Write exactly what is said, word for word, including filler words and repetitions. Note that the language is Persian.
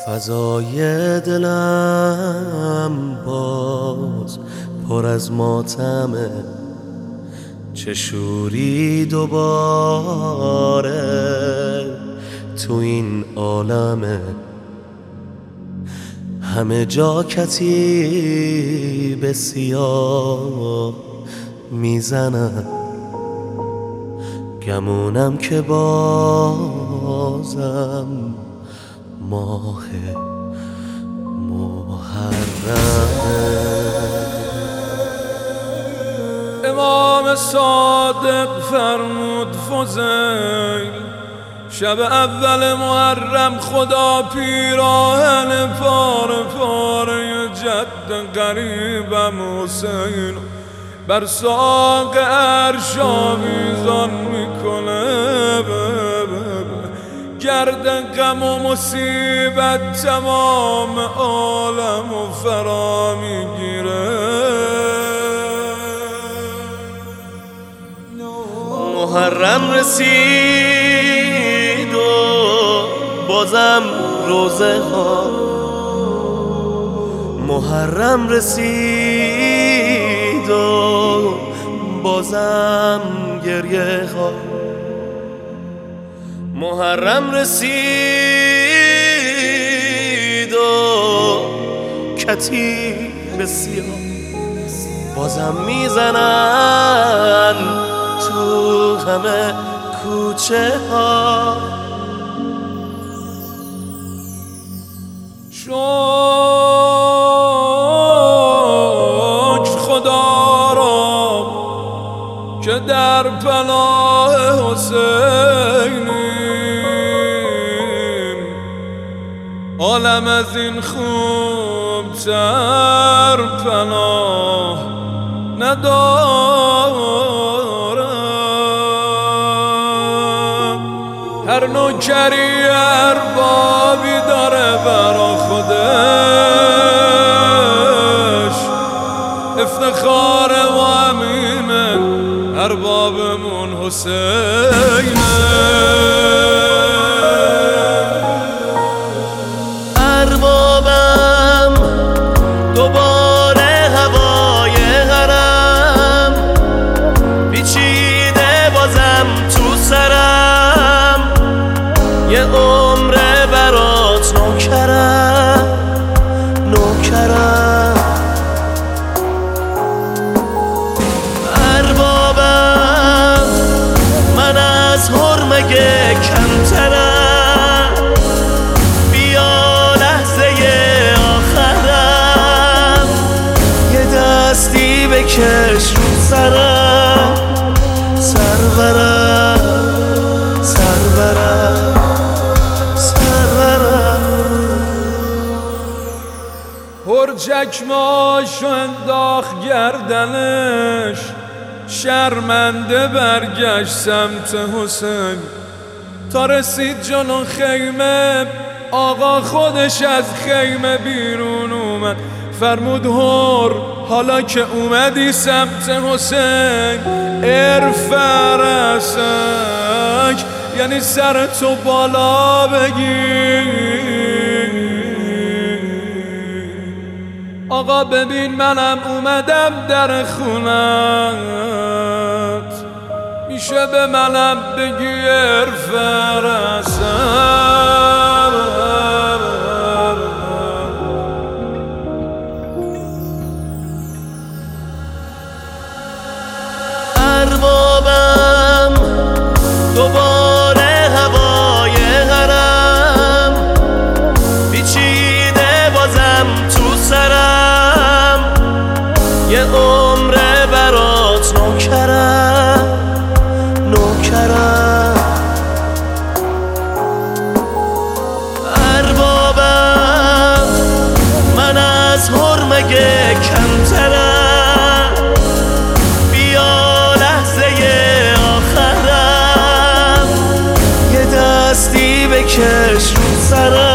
فضای دلم باز پر از ماتمه، چه شوری دوباره تو این عالمه. همه جا کتیب سیاه میزنم، گمونم که بازم ماه محرمه. امام صادق فرمود فضیل، شب اول محرم خدا پیراهن پاره پاره جد قریبم حسین بر ساق عرش آویزان میکنه. گرد غم و مصیبت تمام عالم و فرا میگیره. محرم رسید و بازم روزه ها، محرم رسید و بازم گریه ها، محرم رسید و کتیب سیاه بازم میزنن تو همه کوچه ها. شکر خدا را که در پناه حسینیم، عالم از این خوب تر پناه ندارم. هر نوکری اربابی داره برا خودش، افتخار ما همینه اربابمون حسینه. اربابم دوباره هوای حرم پیچیده بازم تو سرم، یه عمره برات نوکرم نوکرم. اربابم من از حرمگه کمترم، بیا لحظه آخرم یه دستی بکش رو سرم. سرورم سرورم پر چکماشو انداخت گردنش، شرمنده برگشت سمت حسین. تا رسید جلو خیمه آقا خودش از خیمه بیرون اومد، فرمود هر حالا که اومدی سمت حسین ارفع رأسک، یعنی سرتو بالا بگیر. آقا ببین منم اومدم در خونت، میشه به منم بگی ارفع رأسک. اربابم دوباره هوای حرم پیچیده بازم تو سرم، یه عمره برات نوکرم نوکرم. اربابم من از حرمگه کمترم، بیا لحظه آخرم یه دستی بکش رو سرم.